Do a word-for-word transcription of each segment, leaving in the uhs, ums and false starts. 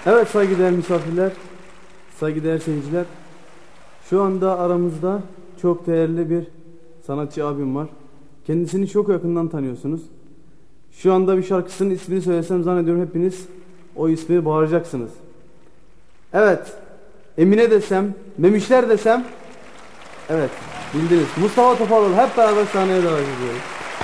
Evet saygıdeğer misafirler, saygıdeğer seyirciler. Şu anda aramızda çok değerli bir sanatçı abim var. Kendisini çok yakından tanıyorsunuz. Şu anda bir şarkısının ismini söylesem zannediyorum hepiniz o ismi bağıracaksınız. Evet, Emine desem, Memişler desem, evet bildiniz. Mustafa Topaloğlu hep beraber sahneye davet ediyoruz.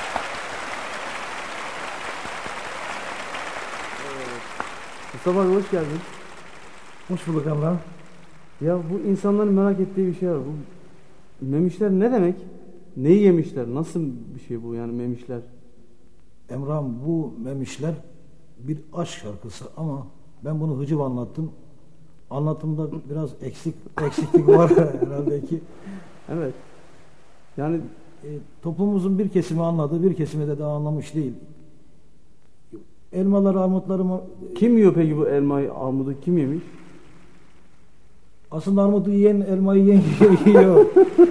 Mustafa abi hoş geldin. Hoş bulduk Allah'ım. Ya bu insanların merak ettiği bir şey var. Bu memişler ne demek? Neyi yemişler? Nasıl bir şey bu yani memişler? Emrah'ım, bu memişler bir aşk şarkısı ama ben bunu hıcıv anlattım. Anlatımda biraz eksik eksiklik var herhalde ki. Evet. Yani e, toplumumuzun bir kesimi anladı, bir kesimi de daha anlamış değil. Elmaları, armutları kim yiyor peki bu elmayı, armudu kim yemiş? Aslında armudu yiyen elmayı yiyen yiyor.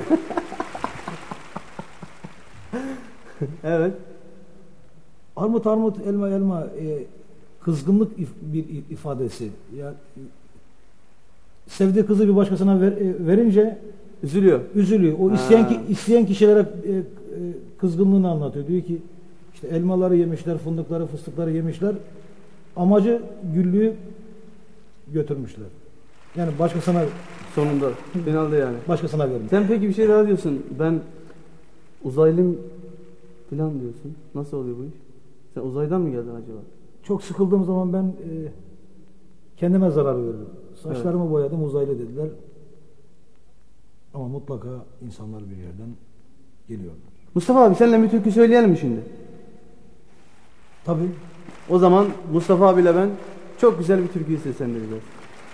Evet. Armut armut, elma elma e, kızgınlık if, bir ifadesi. Yani sevdiği kızı bir başkasına ver, e, verince üzülüyor. Üzülüyor. O isteyen ki isteyen kişilere e, e, kızgınlığını anlatıyor. Diyor ki işte elmaları yemişler, fındıkları, fıstıkları yemişler. Amacı güllüğü götürmüşler. Yani başkasına sonunda finalde yani. Başkasına vermiş. Sen peki bir şey daha diyorsun. Ben uzaylım falan diyorsun. Nasıl oluyor bu iş? Sen uzaydan mı geldin acaba? Çok sıkıldığım zaman ben e, kendime zarar veririm. Saçlarımı evet. boyadım, uzaylı dediler. Ama mutlaka insanlar bir yerden geliyorlar. Mustafa abi seninle bir türkü söyleyelim mi şimdi? Tabii. O zaman Mustafa abiyle ben çok güzel bir türkü seslendireceğiz.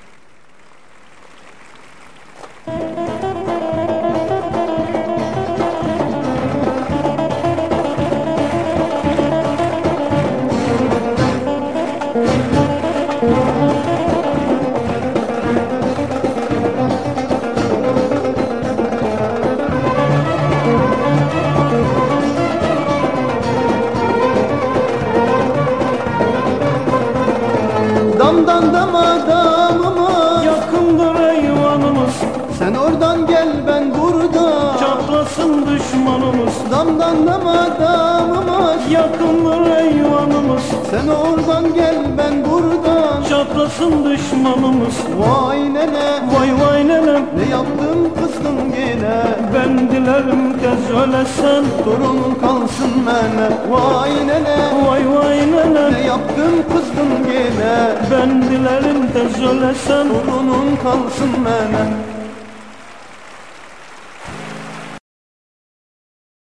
Damdan dama damımız, yakındır eyvanımız. Sen oradan gel ben burada, Çatlasın düşmanımız. Damdan dama damımız, yakındır eyvanımız. Sen oradan gel ben burada, Çatlasın düşmanımız. Vay nene, vay vay nenem, ne yaptın kızdın gene. Ben dilerim tez ölesen, torunun kalsın mene. Vay nene, vay vay nenem, ne yaptın kızdın gene. Ben dilerim tez ölesen, torunun kalsın mene.